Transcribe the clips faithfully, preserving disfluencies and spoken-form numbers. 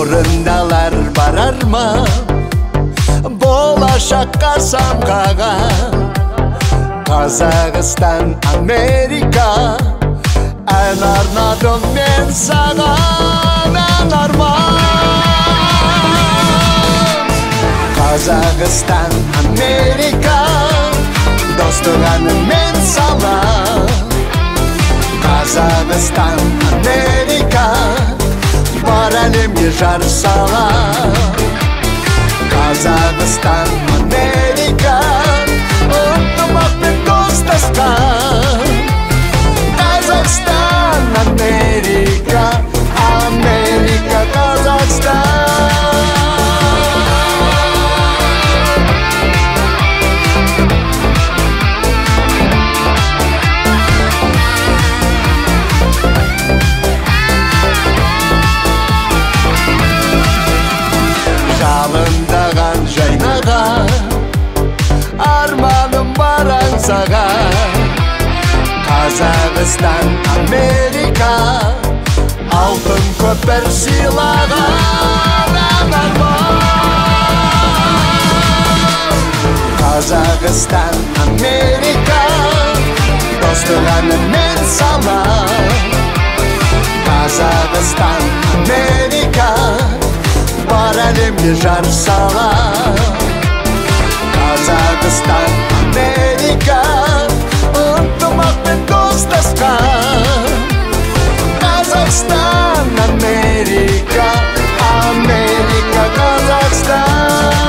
Орындаlar барар ма болашаққа самғаған? Қазақстан, Америка, ән арнадым мен саған, ән арман. Қазақстан, Америка, достық әнімен салам. Қазақстан, Америка, бар әлемге жар салам. Қазақстан, Америка, ынтымақпен достасқан. Қазақстан, Америка, Америка, Қазақстан. Жалындаған жайнаған арманым бар аңсаған. Қазақстан, Америка, алтын көпір сыйлаған, ән арман. Қазақстан, Америка, достық әнімен салам. Қазақстан, Америка, бар әлемге жар салам. Қазақстан, Америка, ынтымақпен достасқан. Қазақстан, Америка, Америка, Қазақстан.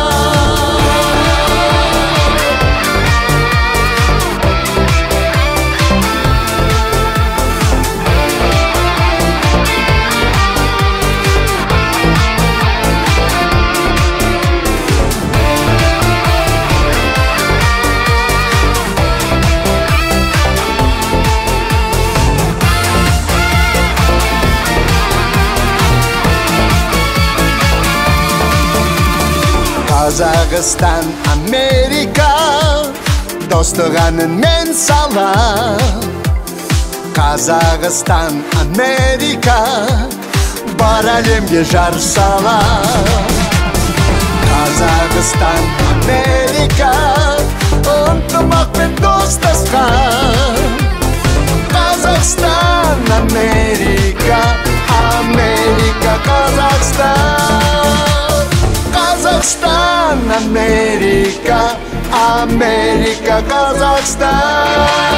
Қазақстан, Америка, достық әнімен салам. Қазақстан, Америка, бар әлемге жар салам. Қазақстан, Америка, ынтымақпен достасқан. Қазақстан, Америка, Америка, Қазақстан. Қазақстан, Америка, Америка, Қазақстан.